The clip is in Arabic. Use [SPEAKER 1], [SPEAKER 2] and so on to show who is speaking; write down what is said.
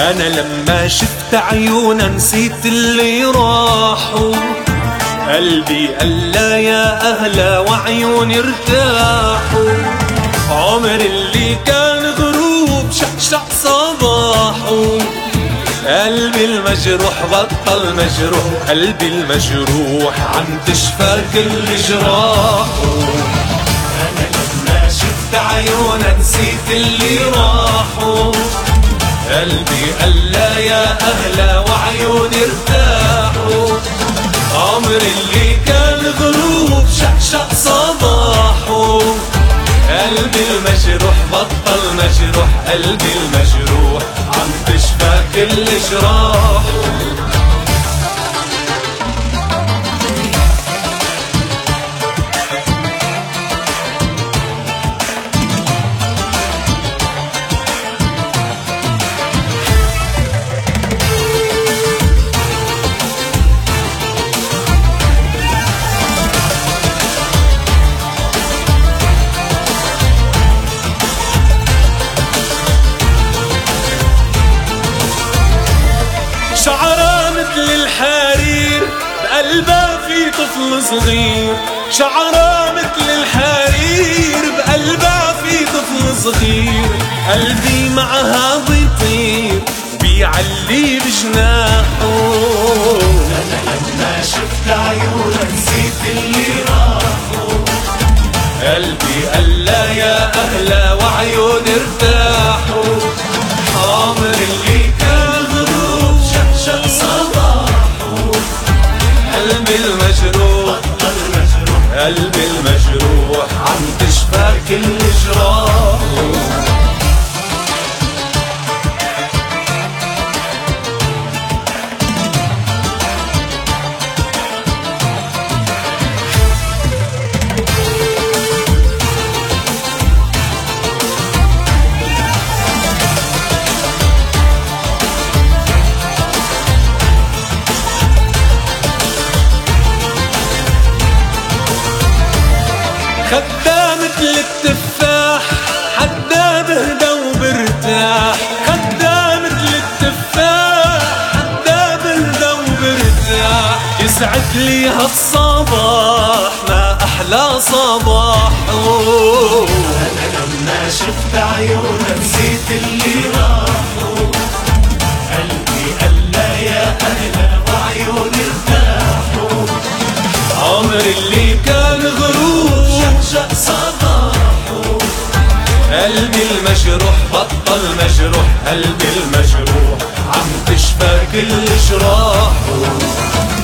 [SPEAKER 1] أنا لما شفت عيونا نسيت اللي راحوا، قلبي قال لا يا أهلا وعيوني ارتاحوا، عمر اللي كان غروب شقشق صباحه، قلبي المجروح بطل مجروح، قلبي المجروح عم تشفى كل جراحه. أنا لما شفت عيونا نسيت اللي راحوا، قلبي قال لا يا أهلا وعيوني ارتاحوا، عمر اللي كان غروب شقشق صباحه، قلبي المجروح بطل مجروح، قلبي المجروح عم تشفى كل جراحه. شعرها مثل الحرير بقلبها في طفل صغير، شعرها مثل الحرير بقلبها في طفل صغير، قلبي معها بيطير بيعلي بجناحه. أنا لما شفت عيونها نسيت اللي راحوا، قلبي قال لا يا أهلا وعيوني ارتاحوا، عمر اللي كان غروب شقشق صباحه، قلبي المجروح قلبي المجروح عم تشفى كل جراحه. خدها مثل التفاح حدا بهدى وبرتاح، خدها مثل التفاح حدا بهدى وبرتاح، يسعد لي هالصباح ما أحلى صباحه. أنا لما شفت عيونها نسيت اللي راحوا، قلبي قال لا يا أهلا وعيوني ارتاحوا، عمر اللي كان غروب شقشق صباحه، قلبي المجروح بطل مجروح، قلبي المجروح عم تشفى كل جراحه.